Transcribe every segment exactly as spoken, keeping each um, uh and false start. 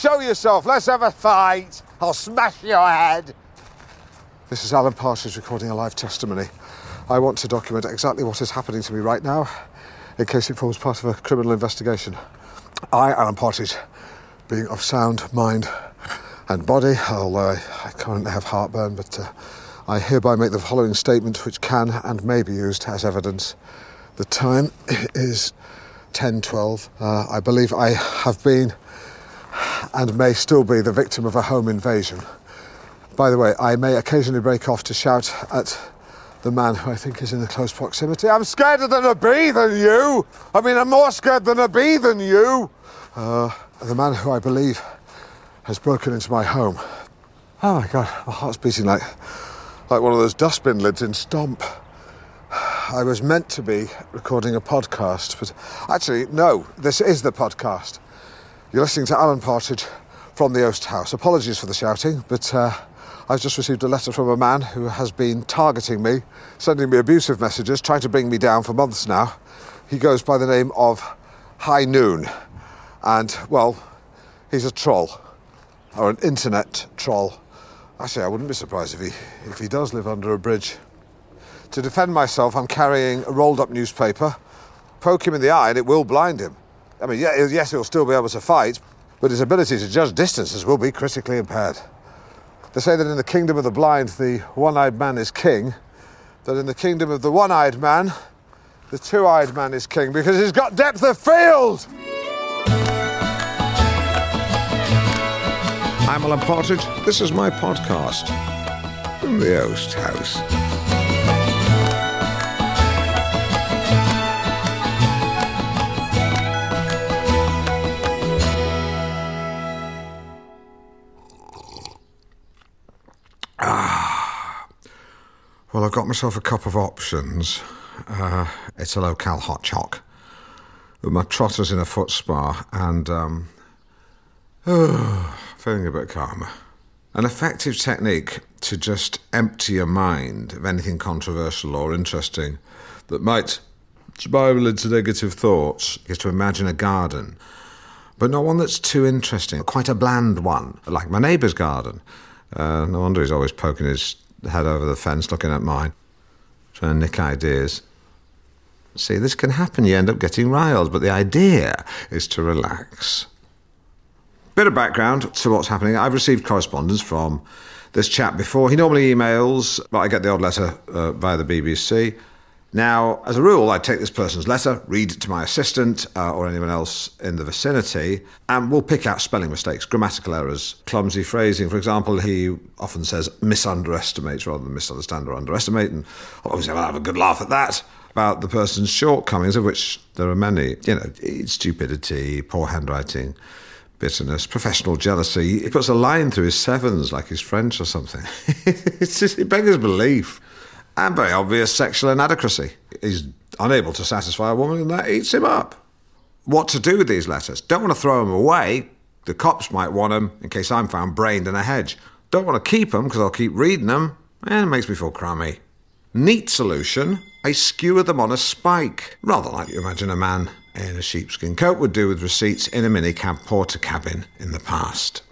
Show yourself, let's have a fight. I'll smash your head. This is Alan Partridge recording a live testimony. I want to document exactly what is happening to me right now, in case it forms part of a criminal investigation. I, Alan Partridge, being of sound mind and body, although I, I currently have heartburn, but uh, I hereby make the following statement, which can and may be used as evidence. The time is ten twelve. Uh, I believe I have been and may still be the victim of a home invasion. By the way, I may occasionally break off to shout at the man who I think is in close proximity. I'm scared than a bee than you. I mean, I'm more scared than a bee than you. Uh, the man who I believe has broken into my home. Oh my God, my heart's beating like, like one of those dustbin lids in Stomp. I was meant to be recording a podcast, but actually, no, this is the podcast. You're listening to Alan Partridge from the Oast House. Apologies for the shouting, but uh, I've just received a letter from a man who has been targeting me, sending me abusive messages, trying to bring me down for months now. He goes by the name of High Noon, and, well, he's a troll, or an internet troll. Actually, I wouldn't be surprised if he, if he does live under a bridge. To defend myself, I'm carrying a rolled-up newspaper. Poke him in the eye and it will blind him. I mean, yeah, yes, he'll still be able to fight, but his ability to judge distances will be critically impaired. They say that in the kingdom of the blind, the one-eyed man is king, that in the kingdom of the one-eyed man, the two-eyed man is king, because he's got depth of field! I'm Alan Partridge. This is my podcast from the Oast House. Ah, well, I've got myself a cup of options. Uh, it's a locale hot choc with my trotters in a foot spa and um, oh, feeling a bit calmer. An effective technique to just empty your mind of anything controversial or interesting that might spiral into negative thoughts is to imagine a garden, but not one that's too interesting, quite a bland one, like my neighbour's garden. Uh, no wonder he's always poking his head over the fence looking at mine, trying to nick ideas. See, this can happen, you end up getting riled, but the idea is to relax. Bit of background to what's happening. I've received correspondence from this chap before. He normally emails, but I get the odd letter uh, via the B B C. Now, as a rule, I take this person's letter, read it to my assistant uh, or anyone else in the vicinity, and we'll pick out spelling mistakes, grammatical errors, clumsy phrasing. For example, he often says misunderestimates rather than misunderstand or underestimate, and obviously I'll have a good laugh at that, about the person's shortcomings, of which there are many. You know, stupidity, poor handwriting, bitterness, professional jealousy. He puts a line through his sevens like he's French or something. It's just, it beggars belief. And very obvious sexual inadequacy. He's unable to satisfy a woman and that eats him up. What to do with these letters? Don't want to throw them away. The cops might want them in case I'm found brained in a hedge. Don't want to keep them because I'll keep reading them and it makes me feel crummy. Neat solution, I skewer them on a spike. Rather like you imagine a man in a sheepskin coat would do with receipts in a minicab porter cabin in the past.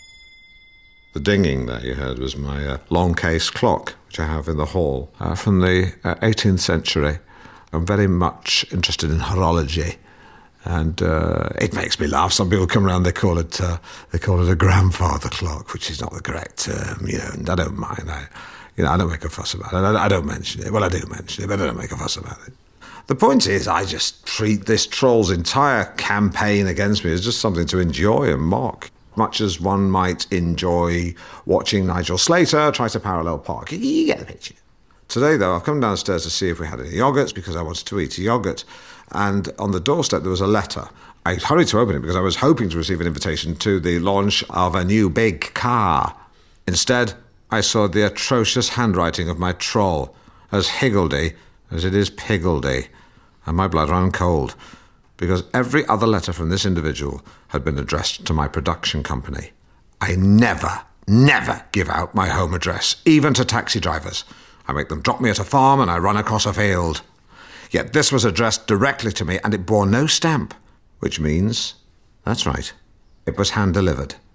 The dinging that you heard was my uh, long case clock, which I have in the hall, uh, from the uh, eighteenth century. I'm very much interested in horology, and uh, it makes me laugh. Some people come around, they call it uh, they call it a grandfather clock, which is not the correct term, you know. And I don't mind. I, you know, I don't make a fuss about it. I, I don't mention it. Well, I do mention it, but I don't make a fuss about it. The point is, I just treat this troll's entire campaign against me as just something to enjoy and mock. Much as one might enjoy watching Nigel Slater try to parallel park. You get the picture. Today, though, I've come downstairs to see if we had any yoghurts because I wanted to eat a yoghurt. And on the doorstep, there was a letter. I hurried to open it because I was hoping to receive an invitation to the launch of a new big car. Instead, I saw the atrocious handwriting of my troll, as higgledy as it is piggledy. And my blood ran cold, because every other letter from this individual had been addressed to my production company. I never, never give out my home address, even to taxi drivers. I make them drop me at a farm and I run across a field. Yet this was addressed directly to me and it bore no stamp, which means, that's right, it was hand-delivered.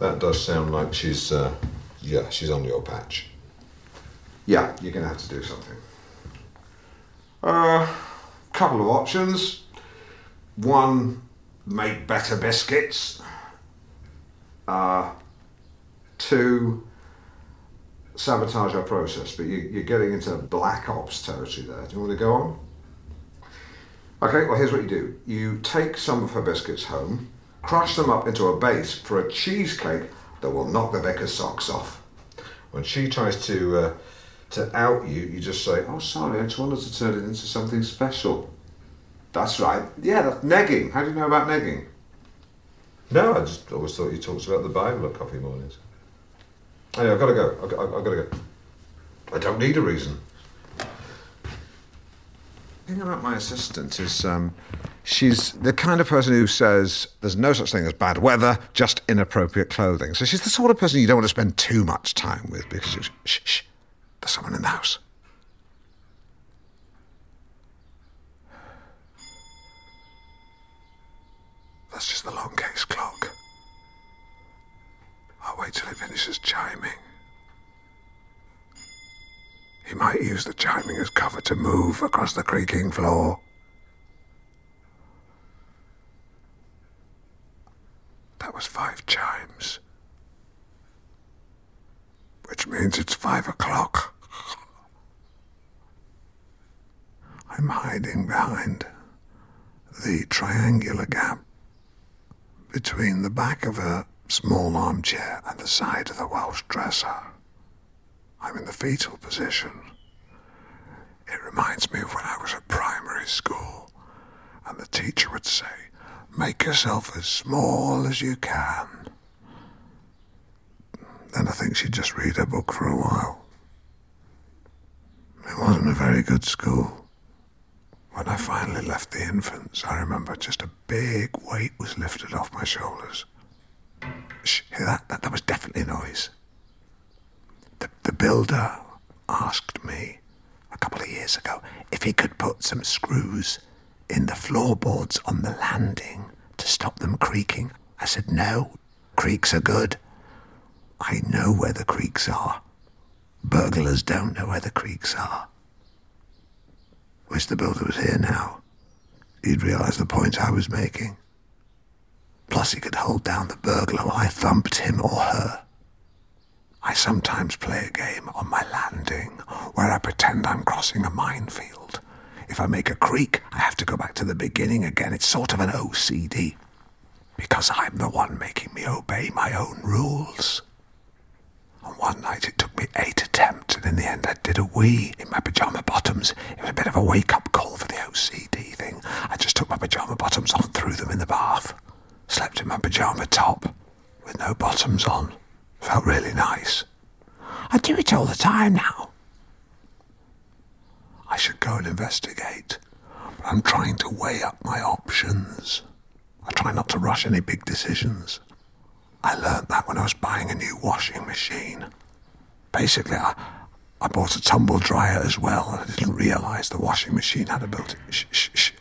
That does sound like she's, uh, yeah, she's on your patch. Yeah, you're going to have to do something. Uh, couple of options. One, make better biscuits. Uh, two, sabotage our process. But you, you're getting into black ops territory there. Do you want to go on? Okay, well, here's what you do. You take some of her biscuits home, crush them up into a base for a cheesecake that will knock the vicar's socks off. When she tries to uh, to out you, you just say, oh, sorry, I just wanted to turn it into something special. That's right. Yeah, that's negging. How do you know about negging? No, I just always thought you talked about the Bible at coffee mornings. Anyway, I've got to go. I've got, I've got to go. I don't need a reason. The thing about my assistant is um, she's the kind of person who says there's no such thing as bad weather, just inappropriate clothing. So she's the sort of person you don't want to spend too much time with because you, shh, shh, there's someone in the house. That's just the long case clock. I'll wait till it finishes chiming. He might use the chiming as cover to move across the creaking floor. That was five chimes. Which means it's five o'clock. I'm hiding behind the triangular gap between the back of a small armchair and the side of the Welsh dresser. I'm in the fetal position. It reminds me of when I was at primary school, and the teacher would say, make yourself as small as you can. Then I think she'd just read her book for a while. It wasn't a very good school. When I finally left the infants, I remember just a big weight was lifted off my shoulders. Shh, hear that? That, that was definitely noise. The, the builder asked me a couple of years ago if he could put some screws in the floorboards on the landing to stop them creaking. I said, no, creaks are good. I know where the creaks are. Burglars don't know where the creaks are. Wish the builder was here now. He'd realise the point I was making. Plus he could hold down the burglar while I thumped him or her. I sometimes play a game on my landing where I pretend I'm crossing a minefield. If I make a creak, I have to go back to the beginning again. It's sort of an O C D. Because I'm the one making me obey my own rules. And one night it took me eight attempts, and in the end I did a wee in my pyjama bottoms. It was a bit of a wake-up call for the O C D thing. I just took my pyjama bottoms on, threw them in the bath. Slept in my pyjama top with no bottoms on. Felt really nice. I do it all the time now. I should go and investigate, but I'm trying to weigh up my options. I try not to rush any big decisions. I learnt that when I was buying a new washing machine. Basically, I, I bought a tumble dryer as well, and I didn't realise the washing machine had a built-in... Shh, shh, shh.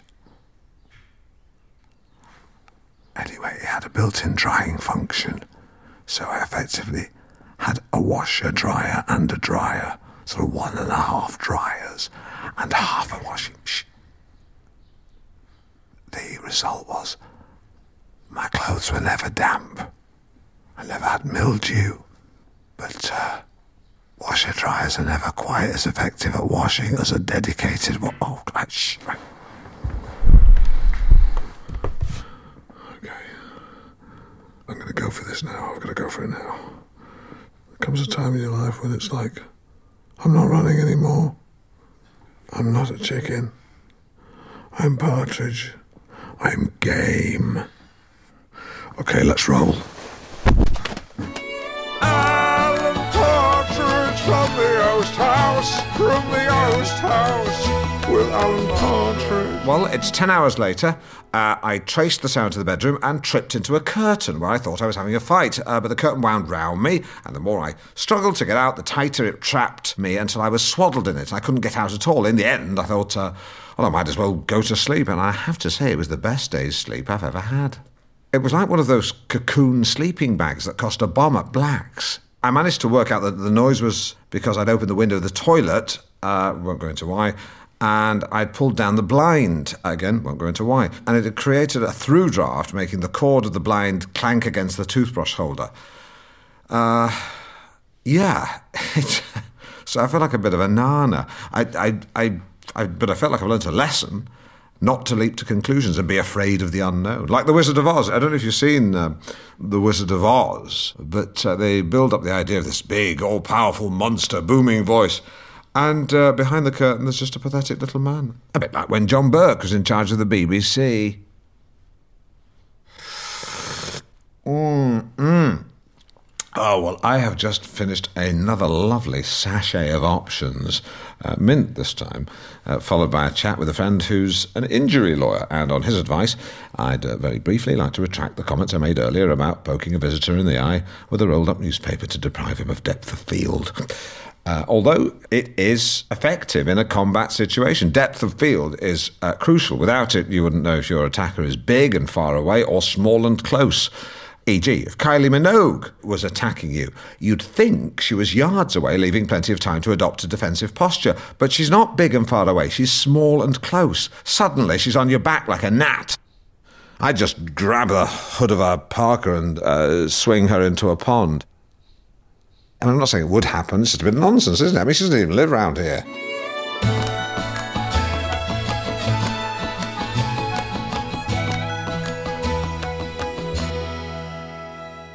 Anyway, it had a built-in drying function. So I effectively had a washer, dryer, and a dryer. Sort of one and a half dryers, and half a washing machine. The result was, my clothes were never damp. I never had mildew. But, uh, washer dryers are never quite as effective at washing as a dedicated... Wa- oh, right, shh, right. I'm going to go for this now. I've got to go for it now. There comes a time in your life when it's like, I'm not running anymore. I'm not a chicken. I'm partridge. I'm game. Okay, let's roll. Alan Partridge from the Oast House, from the Oast House, with Alan Partridge. Well, it's ten hours later. Uh, I traced the sound to the bedroom and tripped into a curtain where I thought I was having a fight, uh, but the curtain wound round me, and the more I struggled to get out, the tighter it trapped me until I was swaddled in it. I couldn't get out at all. In the end, I thought, uh, well, I might as well go to sleep, and I have to say it was the best day's sleep I've ever had. It was like one of those cocoon sleeping bags that cost a bomb at Black's. I managed to work out that the noise was because I'd opened the window of the toilet, uh, won't go into why, and I'd pulled down the blind, again, won't go into why, and it had created a through draft, making the cord of the blind clank against the toothbrush holder. Uh, yeah, so I felt like a bit of a nana. I, I, I, I, but I felt like I've learnt a lesson not to leap to conclusions and be afraid of the unknown. Like The Wizard of Oz. I don't know if you've seen uh, The Wizard of Oz, but uh, they build up the idea of this big, all-powerful monster, booming voice. And uh, behind the curtain, there's just a pathetic little man. A bit like when John Burke was in charge of the B B C. Mm-mm. Oh, well, I have just finished another lovely sachet of options, uh, mint this time, uh, followed by a chat with a friend who's an injury lawyer. And on his advice, I'd uh, very briefly like to retract the comments I made earlier about poking a visitor in the eye with a rolled-up newspaper to deprive him of depth of field. Uh, although it is effective in a combat situation. Depth of field is uh, crucial. Without it, you wouldn't know if your attacker is big and far away or small and close. for example, if Kylie Minogue was attacking you, you'd think she was yards away, leaving plenty of time to adopt a defensive posture. But she's not big and far away. She's small and close. Suddenly, she's on your back like a gnat. I'd just grab the hood of her parka and uh, swing her into a pond. And I'm not saying it would happen. It's just a bit of nonsense, isn't it? I mean, she doesn't even live around here.